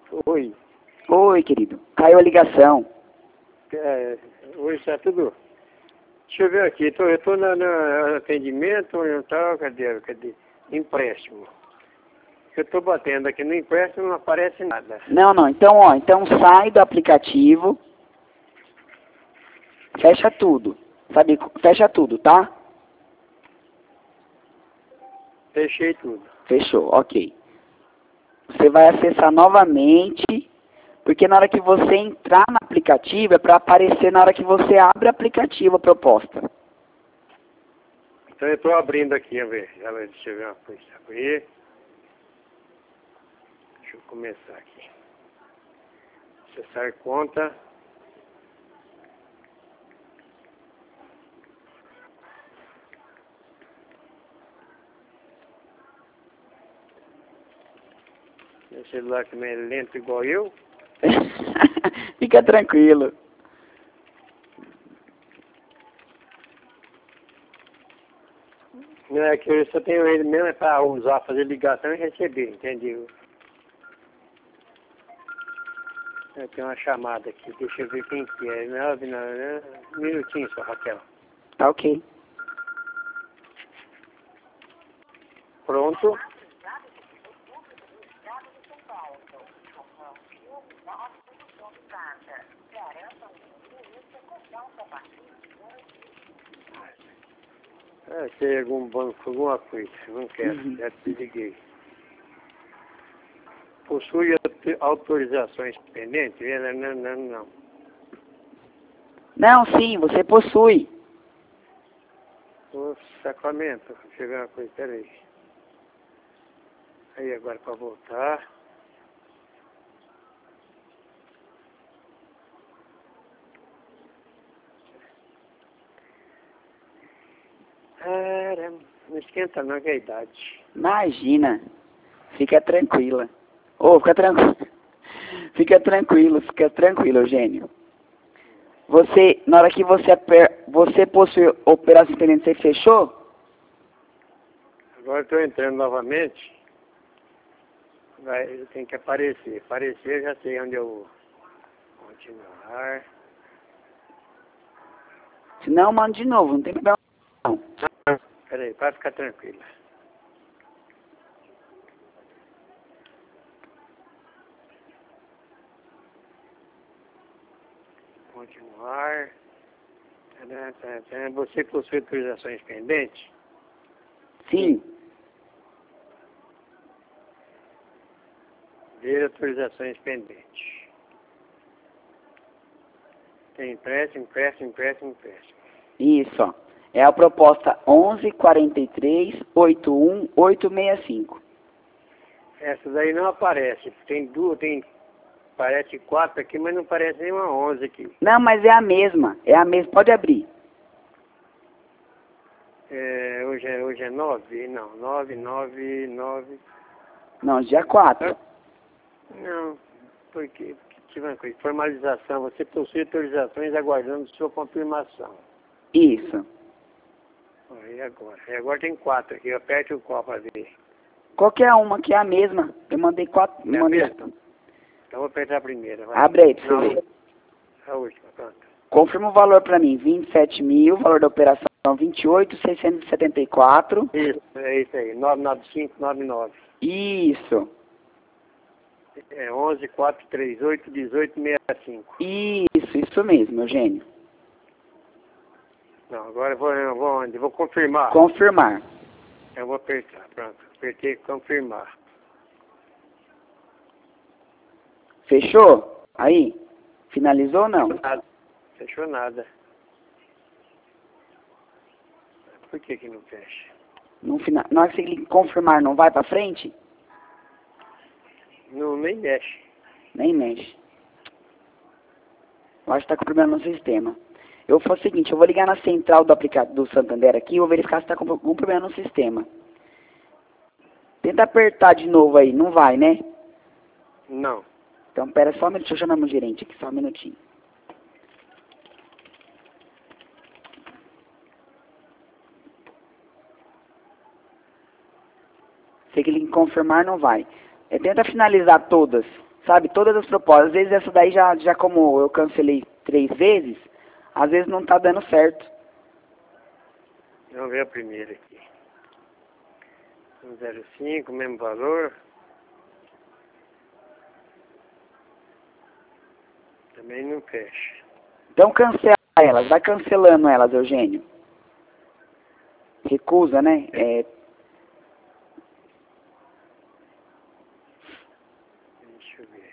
Oi. Oi, querido. Caiu a ligação. Hoje está tudo. Deixa eu ver aqui. Eu tô no atendimento oriental, cadê? Empréstimo. Eu tô batendo aqui no empréstimo, não aparece nada. Não. Então sai do aplicativo. Fecha tudo. Sabe? Fecha tudo, tá? Fechei tudo. Fechou, ok. Você vai acessar novamente, porque na hora que você entrar no aplicativo, é para aparecer na hora que você abre o aplicativo a proposta. Então eu tô abrindo aqui, deixa eu ver uma coisa aqui. Deixa eu começar aqui. Acessar conta. Meu celular também é lento igual eu. Fica tranquilo. Não é que eu só tenho ele mesmo para usar, fazer ligação e receber, entendeu? Eu tenho uma chamada aqui, deixa eu ver quem que é. Um minutinho só, Raquel. Tá ok. Pronto. Tem algum banco, alguma coisa, não quero, já desliguei. Possui autorizações pendentes? Não. Não, sim, você possui. O sacramento, deixa eu ver uma coisa, peraí. Aí agora para voltar. Não esquenta não, que é a idade. Imagina. Fica tranquila. Fica tranquilo. Fica tranquilo, Eugênio. Você, na hora que você possui operação pendente, você fechou? Agora estou entrando novamente. Tem que aparecer. Aparecer, já sei onde eu vou. Continuar. Se não, manda de novo, não tem problema não. Peraí, para ficar tranquila. Continuar. Você possui autorizações pendentes? Sim. Ver autorizações pendentes. Tem empréstimo. Isso, ó. É a proposta 11.43.81.865. Essa daí não aparece. Tem duas, parece 4 aqui, mas não parece nenhuma 11 aqui. Não, mas é a mesma. Pode abrir. Hoje é 9? Não, 9. Não, dia 4. Não, porque tive uma coisa. Formalização. Você possui autorizações aguardando sua confirmação. Isso. E agora? Agora tem 4 aqui. Aperte o qual para ver. Qualquer uma que é a mesma. Eu mandei 4. É a mesma? Então vou apertar a primeira. Vai. Abre aí pra você ver. A última, pronto. Confirma o valor para mim. 27 mil, valor da operação 28.674. Isso, é isso aí. 99599. Isso. É 11.438.1865. Isso mesmo, Eugênio. Não, agora eu vou onde? Vou confirmar. Confirmar. Eu vou apertar, pronto. Apertei confirmar. Fechou? Aí? Finalizou ou não? Fechou nada. Por que não fecha? Na hora que você confirmar, não vai para frente? Não, nem mexe. Nem mexe. Eu acho que está com problema no sistema. Eu vou fazer o seguinte, eu vou ligar na central do aplicativo do Santander aqui e vou verificar se está com algum problema no sistema. Tenta apertar de novo aí, não vai, né? Não. Então, pera só um minuto, deixa eu chamar meu gerente aqui, só um minutinho. Se ele confirmar, não vai. Tenta finalizar todas. Sabe, todas as propostas. Às vezes essa daí já como eu cancelei 3 vezes, às vezes não tá dando certo. Vamos ver a primeira aqui. 105, mesmo valor. Também não fecha. Então cancela elas, vai cancelando elas, Eugênio. Recusa, né? Deixa eu ver.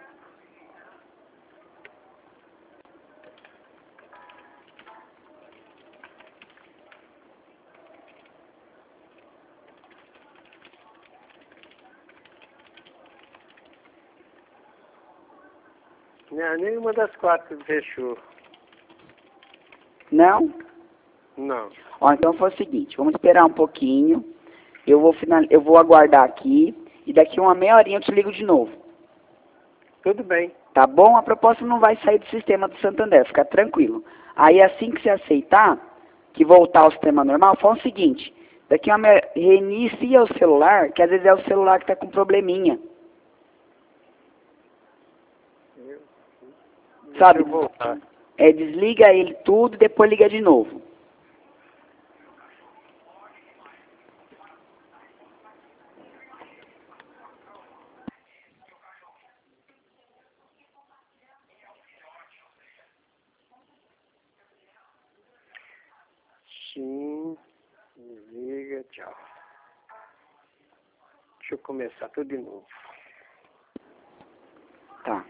Não, nenhuma das 4 fechou. Não? Não. Ó, então foi o seguinte, vamos esperar um pouquinho. Eu vou aguardar aqui e daqui uma meia horinha eu te ligo de novo. Tudo bem. Tá bom? A proposta não vai sair do sistema do Santander, fica tranquilo. Aí assim que você aceitar, que voltar ao sistema normal, fala o seguinte, daqui uma meia, reinicia o celular, que às vezes é o celular que tá com probleminha. Sabe? Deixa eu voltar. Desliga ele tudo e depois liga de novo. Sim. Liga, tchau. Deixa eu começar tudo de novo. Tá.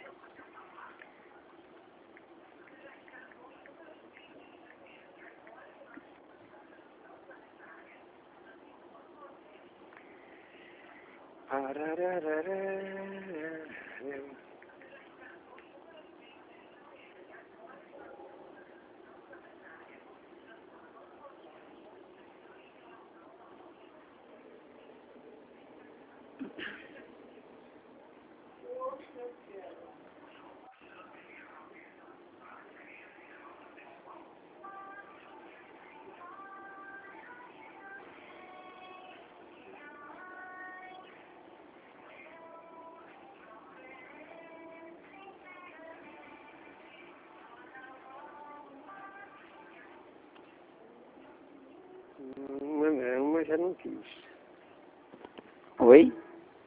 Uma já não quis. Oi?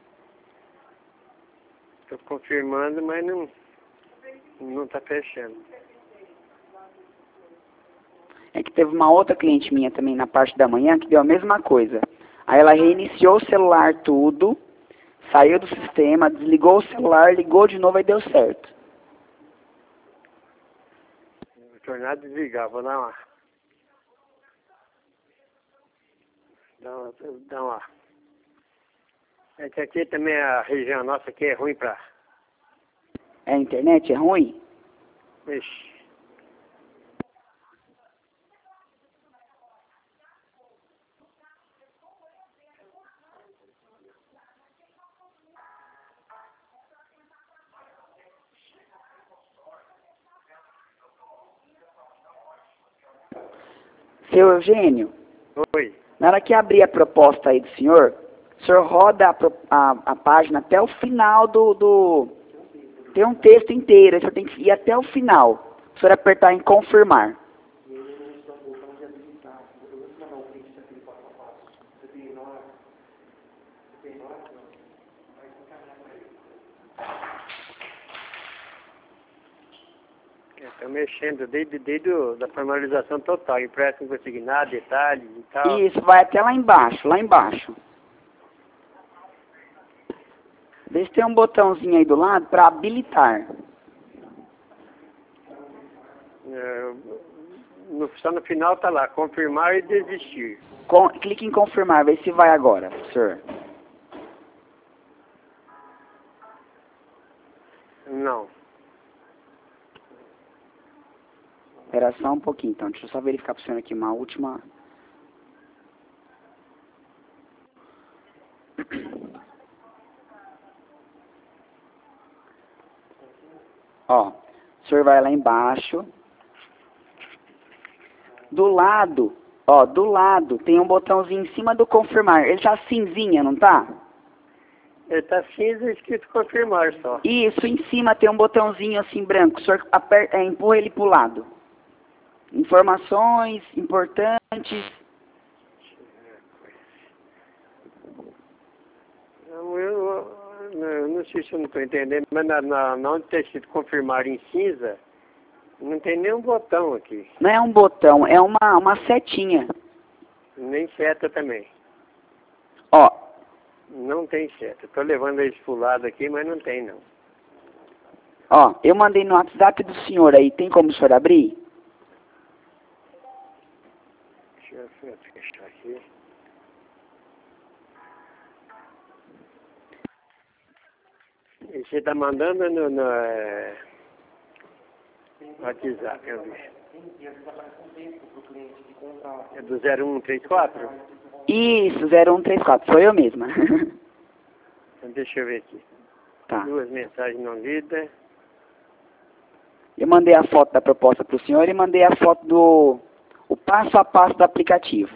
Estou confirmando, mas não está fechando. É que teve uma outra cliente minha também na parte da manhã que deu a mesma coisa. Aí ela reiniciou o celular tudo, saiu do sistema, desligou o celular, ligou de novo e deu certo. Vou tornar a desligar, vou dar uma. Dá uma. É que aqui também a região nossa aqui é ruim pra. A internet é ruim? Ixi. Seu Eugênio, Oi. na hora que abrir a proposta aí do senhor, o senhor roda a página até o final Tem um texto inteiro, aí o senhor tem que ir até o final. O senhor apertar em confirmar. Estou mexendo desde da formalização total, empréstimo consignado, detalhes e tal. Isso, vai até lá embaixo, lá embaixo. Vê se tem um botãozinho aí do lado para habilitar. Só no final tá lá, confirmar e desistir. Clique em confirmar, vê se vai agora, senhor. Não. Espera só um pouquinho, então. Deixa eu só verificar para o senhor aqui uma última... Ó, o senhor vai lá embaixo. Do lado, ó, do lado tem um botãozinho em cima do confirmar. Ele tá cinzinha, não tá? Ele tá cinza escrito confirmar só. Isso, em cima tem um botãozinho assim branco. O senhor empurra ele pro lado. Informações importantes. Eu não sei se eu não estou entendendo, mas na onde está escrito confirmar em cinza, não tem nenhum botão aqui. Não é um botão, é uma setinha. Nem seta também. Ó, Não tem seta. Estou levando eles pro lado aqui, mas não tem não. ó, eu mandei no WhatsApp do senhor aí. Tem como o senhor abrir? Deixa eu fechar aqui. E você está mandando no WhatsApp, eu vi. É do 0134? Isso, 0134. Sou eu mesma. Então deixa eu ver aqui. Tá. 2 mensagens não lidas. Eu mandei a foto da proposta pro senhor e mandei a foto do o passo a passo do aplicativo.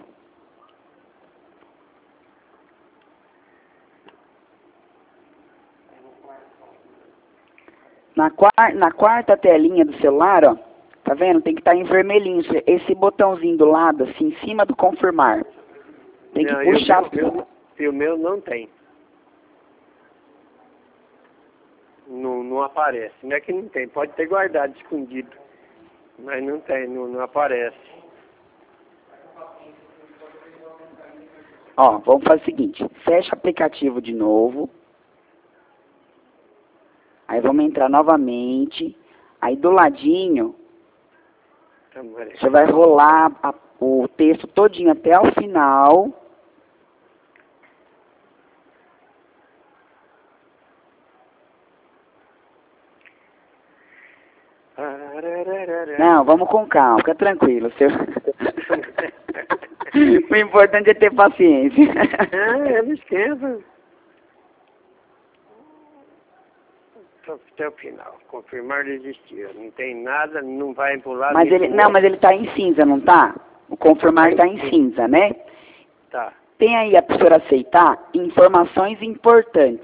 Na quarta telinha do celular, ó, tá vendo? Tem que estar em vermelhinho. Esse botãozinho do lado, assim, em cima do confirmar. Tem que Não, puxar. o meu não tem. Não aparece. Não é que não tem, pode ter guardado escondido. Mas não tem, não aparece. Ó, vamos fazer o seguinte. Fecha o aplicativo de novo. Aí vamos entrar novamente. Aí do ladinho, você vai rolar o texto todinho até o final. Não, vamos com calma, fica tranquilo. Seu... O importante é ter paciência. Eu não esqueço. Até o final. Confirmar desistir. Não tem nada, não vai pular. Mas ele, não, mas ele está em cinza, não tá? O confirmar está em cinza, né? Tá. Tem aí a pessoa aceitar informações importantes.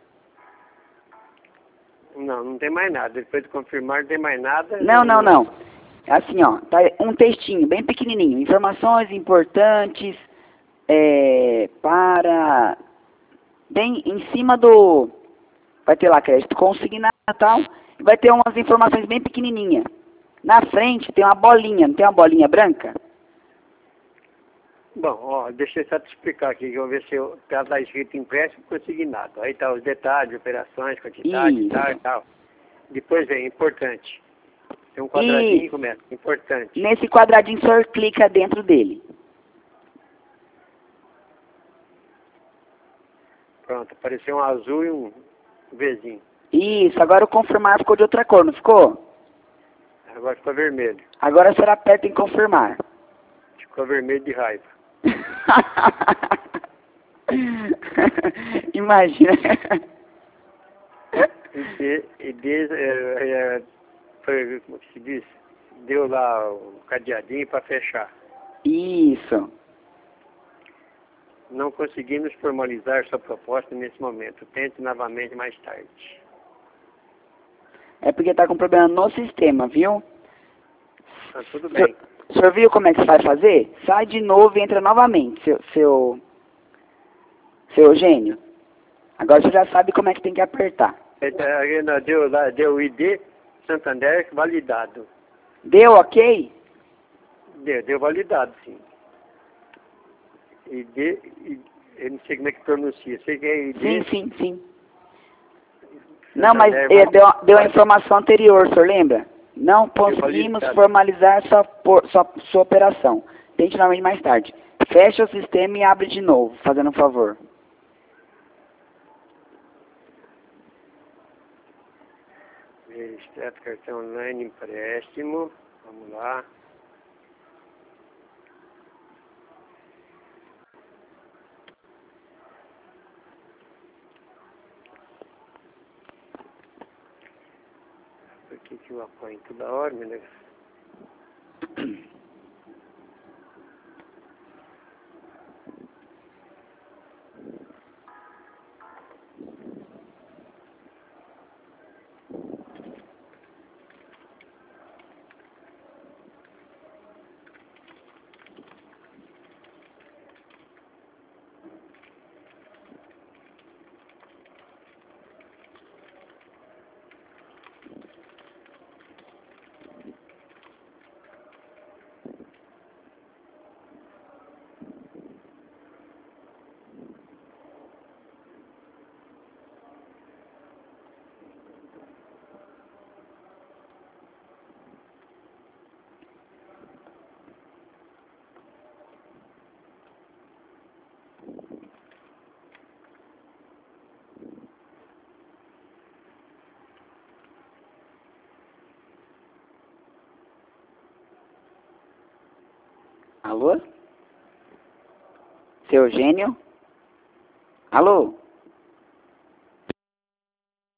Não tem mais nada. Depois de confirmar, não tem mais nada. Não. É assim, ó, tá um textinho bem pequenininho. Informações importantes para... Bem em cima do... Vai ter lá crédito consignado e tal. E vai ter umas informações bem pequenininhas. Na frente tem uma bolinha, não tem uma bolinha branca? Bom, ó, deixa eu só te explicar aqui, que eu vou ver se está escrito empréstimo consignado. Aí tá os detalhes, operações, quantidade, tal. Depois vem importante. Tem um quadradinho e começa. Importante. Nesse quadradinho o senhor clica dentro dele. Pronto, apareceu um azul e um Vzinho. Isso, agora o confirmar ficou de outra cor, não ficou? Agora ficou vermelho. Agora a senhora aperta em confirmar. Ficou vermelho de raiva. Imagina. Foi, como que se diz? Deu lá o cadeadinho para fechar. Isso. Não conseguimos formalizar sua proposta nesse momento. Tente novamente mais tarde. É porque está com problema no sistema, viu? Tá tudo bem. O senhor viu como é que você vai fazer? Sai de novo e entra novamente, seu Eugênio. Agora você já sabe como é que tem que apertar. Deu o ID Santander validado. Deu ok? Deu validado, sim. ID, eu não sei como é que pronuncia. Sei que é ID. Sim. Não, mas deu a informação anterior, o senhor lembra? Não conseguimos formalizar sua operação. Tente novamente mais tarde. Fecha o sistema e abre de novo, fazendo um favor. Registrar cartão online, empréstimo. Vamos lá. Por que eu apanho toda hora, meu Deus? Alô? Seu Eugênio? Alô?